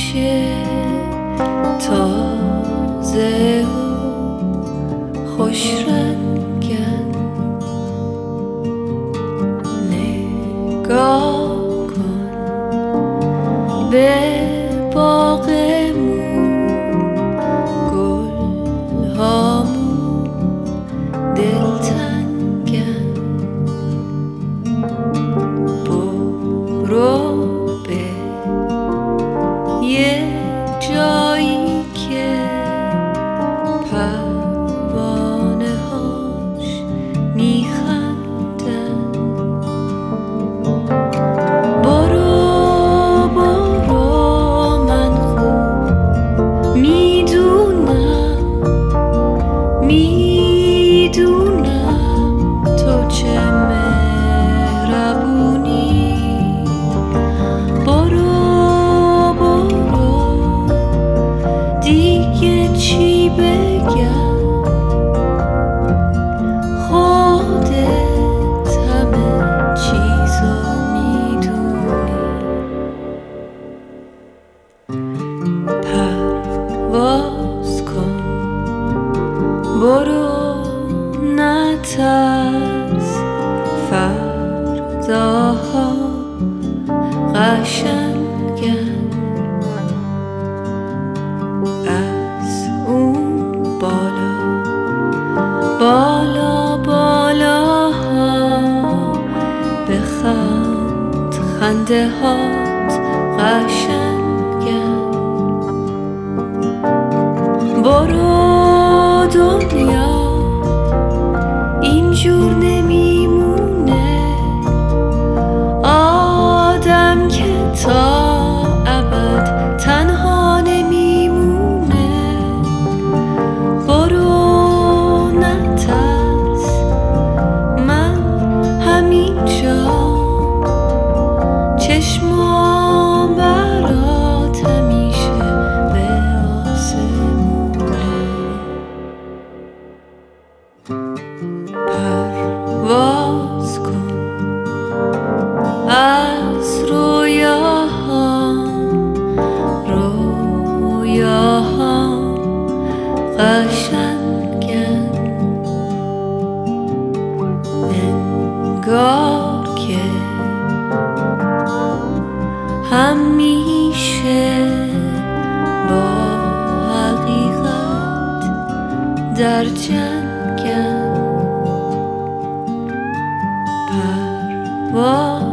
همیشه تازه و خوش رنگن. نگاه کن به باغمون، گلهامون دلتنگن. برو به یه جایی که پروانه هاش میخندن. برو من خوب میدونم تو چه مهربونی. برو دیگه چی بگم، خودت همه چیزو میدونی. پرواز کن، برو نترس، فرداها قشنگن. از اون بالاها بخند، خنده هات قشنگن. برو دنیا اینجور نمیمونه، آدم که تا ابد تنها نمیمونه. برو نترس، من همینجا، چشمام برات همیشه به آسمونه. پرواز کن از رویاهام قشنگن. انگار که همیشه با حقیقت در جنگن. پرواز